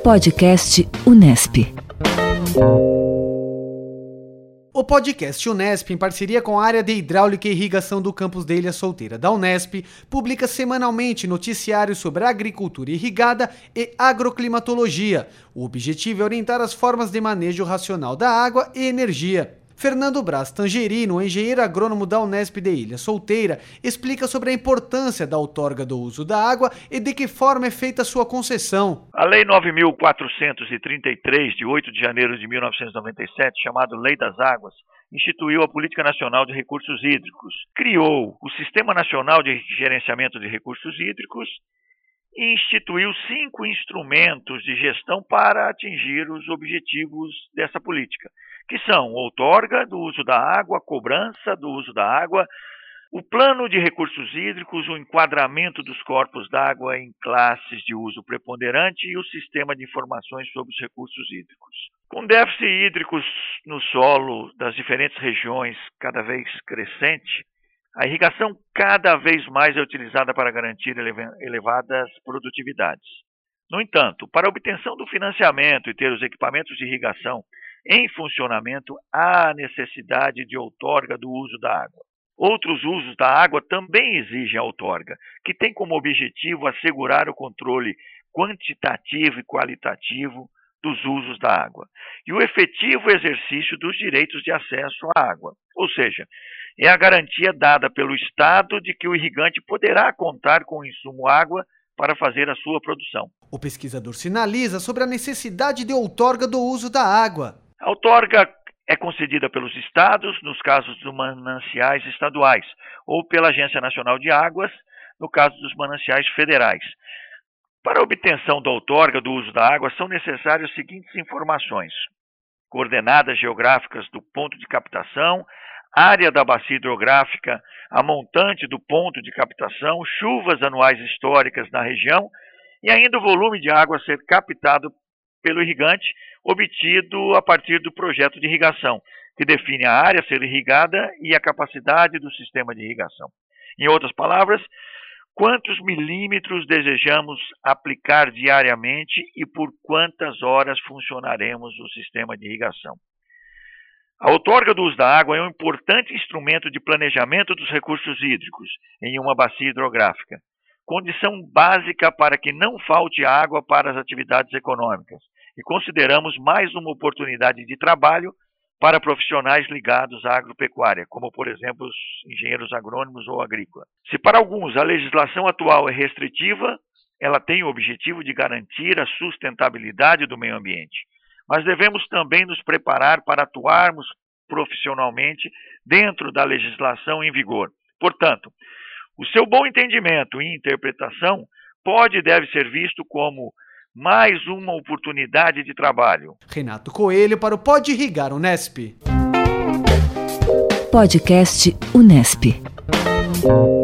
Podcast Unesp. O podcast Unesp, em parceria com a área de Hidráulica e Irrigação do campus da Ilha Solteira da Unesp, publica semanalmente noticiários sobre agricultura irrigada e agroclimatologia. O objetivo é orientar as formas de manejo racional da água e energia. Fernando Braz Tangerino, engenheiro agrônomo da Unesp de Ilha Solteira, explica sobre a importância da outorga do uso da água e de que forma é feita a sua concessão. A Lei 9.433, de 8 de janeiro de 1997, chamada Lei das Águas, instituiu a Política Nacional de Recursos Hídricos, criou o Sistema Nacional de Gerenciamento de Recursos Hídricos e instituiu 5 instrumentos de gestão para atingir os objetivos dessa política, que são outorga do uso da água, cobrança do uso da água, o plano de recursos hídricos, o enquadramento dos corpos d'água em classes de uso preponderante e o sistema de informações sobre os recursos hídricos. Com déficit hídricos no solo das diferentes regiões cada vez crescente, a irrigação cada vez mais é utilizada para garantir elevadas produtividades. No entanto, para a obtenção do financiamento e ter os equipamentos de irrigação em funcionamento, há necessidade de outorga do uso da água. Outros usos da água também exigem a outorga, que tem como objetivo assegurar o controle quantitativo e qualitativo dos usos da água e o efetivo exercício dos direitos de acesso à água, ou seja, é a garantia dada pelo Estado de que o irrigante poderá contar com o insumo água para fazer a sua produção. O pesquisador sinaliza sobre a necessidade de outorga do uso da água. A outorga é concedida pelos estados, nos casos dos mananciais estaduais, ou pela Agência Nacional de Águas, no caso dos mananciais federais. Para a obtenção da outorga do uso da água, são necessárias as seguintes informações: coordenadas geográficas do ponto de captação, área da bacia hidrográfica, a montante do ponto de captação, chuvas anuais históricas na região e ainda o volume de água a ser captado pelo irrigante, obtido a partir do projeto de irrigação, que define a área a ser irrigada e a capacidade do sistema de irrigação. Em outras palavras, quantos milímetros desejamos aplicar diariamente e por quantas horas funcionaremos o sistema de irrigação. A outorga do uso da água é um importante instrumento de planejamento dos recursos hídricos em uma bacia hidrográfica, condição básica para que não falte água para as atividades econômicas, e consideramos mais uma oportunidade de trabalho para profissionais ligados à agropecuária, como, por exemplo, os engenheiros agrônomos ou agrícola. Se para alguns a legislação atual é restritiva, ela tem o objetivo de garantir a sustentabilidade do meio ambiente. Mas devemos também nos preparar para atuarmos profissionalmente dentro da legislação em vigor. Portanto, o seu bom entendimento e interpretação pode e deve ser visto como mais uma oportunidade de trabalho. Renato Coelho para o Pode Irrigar Unesp. Podcast Unesp.